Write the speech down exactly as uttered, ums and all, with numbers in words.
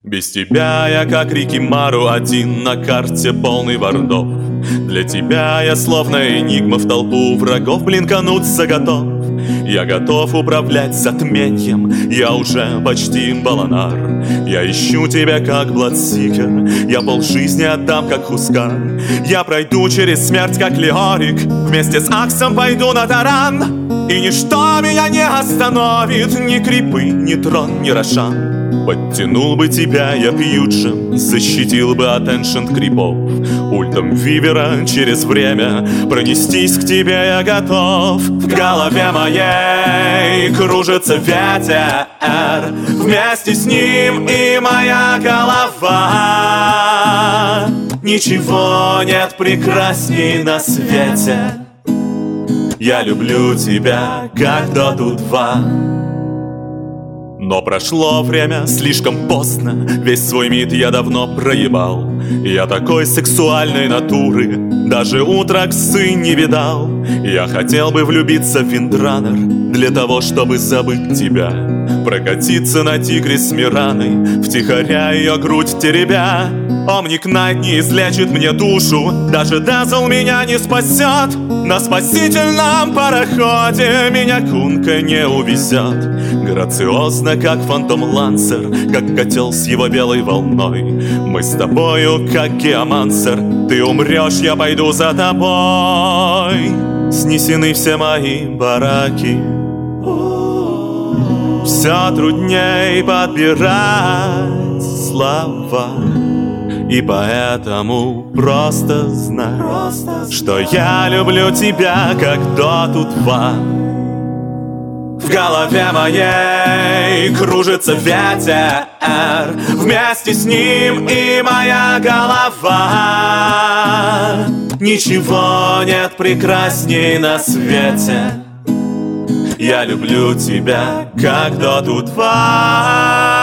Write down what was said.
Без тебя я как Рики Мару, один на карте полный вордов. Для тебя я словно энигма, в толпу врагов блинкануться готов. Я готов управлять затмением, я уже почти Баланар. Я ищу тебя как Бладсикер, я полжизни отдам как Хускар. Я пройду через смерть как Леорик, вместе с Аксом пойду на таран. И ничто меня не остановит, ни крипы, ни трон, ни Рошан. Подтянул бы тебя я пьюджем, защитил бы от эншент крипов. Ультом Вивера через время пронестись к тебе я готов. В голове моей кружится ветер, вместе с ним и моя голова. Ничего нет прекрасней на свете. Я люблю тебя, как Доту два. Но прошло время слишком поздно, весь свой мид я давно проебал. Я такой сексуальной натуры даже утраксы не видал. Я хотел бы влюбиться в Виндранер для того, чтобы забыть тебя, прокатиться на тигре с Мираной, втихаря ее грудь теребя. Омник Найт не излечит мне душу, даже Дазл меня не спасет. На спасительном пароходе меня Кунка не увезет. Грациозно, как Фантом Лансер, как котел с его белой волной. Мы с тобою, как геомансер, ты умрешь, я пойду за тобой. Снесены все мои бараки, все трудней подбирать слова. И поэтому просто знай, просто что я люблю тебя, как Доту два. В голове моей кружится ветер, вместе с ним и моя голова. Ничего нет прекрасней на свете. Я люблю тебя, как Доту два.